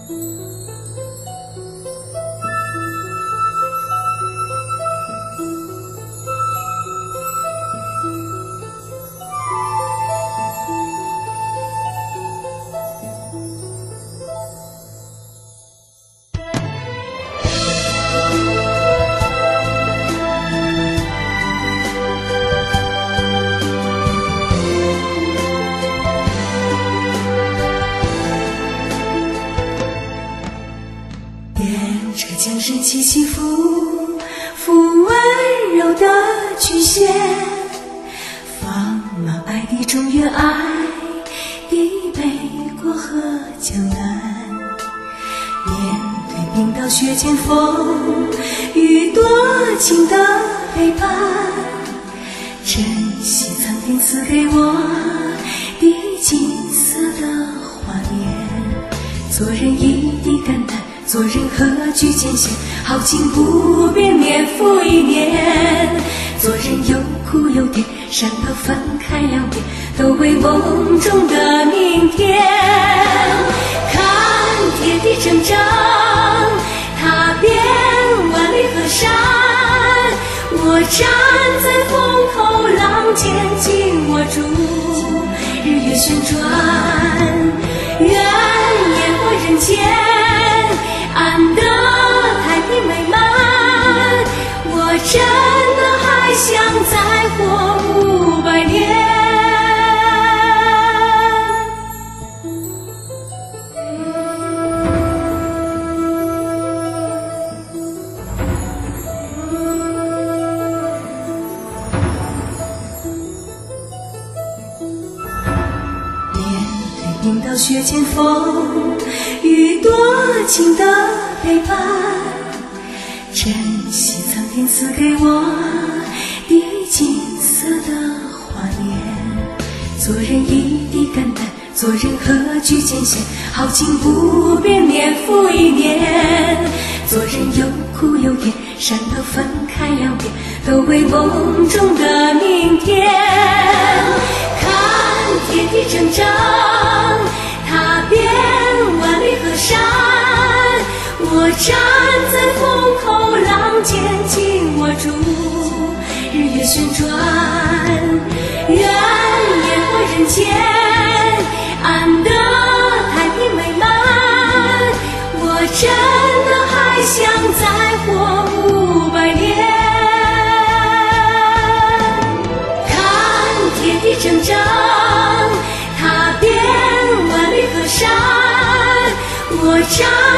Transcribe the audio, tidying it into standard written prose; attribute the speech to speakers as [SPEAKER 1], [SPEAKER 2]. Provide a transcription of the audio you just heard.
[SPEAKER 1] 江声起起伏伏，温柔的曲线，放马白堤中原爱的北国和江南。面对冰刀雪剑锋与多情的陪伴，珍惜苍天赐给我的金色的画面。做人一滴肝胆，做人何惧艰险，豪情不变，年复一年。做人有苦有甜，山河分开两边，都为梦中的明天。看天地铮铮，踏遍万里河山，我站在风口浪尖，紧握住日月旋转。愿烟火人间安得太平美满，我真的还想再活500年。面对冰刀雪剑锋与多情的陪伴，珍惜苍天赐给我的金色的画面。做人一滴肝胆，做人何惧艰险，豪情不变，年复一年。做人有苦有甜，山河分开两边，都为梦中的明天。看天地铮铮，踏遍万里河山，我站在风口浪尖，紧握住日月旋转。愿烟火人间安得太平美满，我真的还想再活500年。看天地铮铮，踏遍万里河山，我站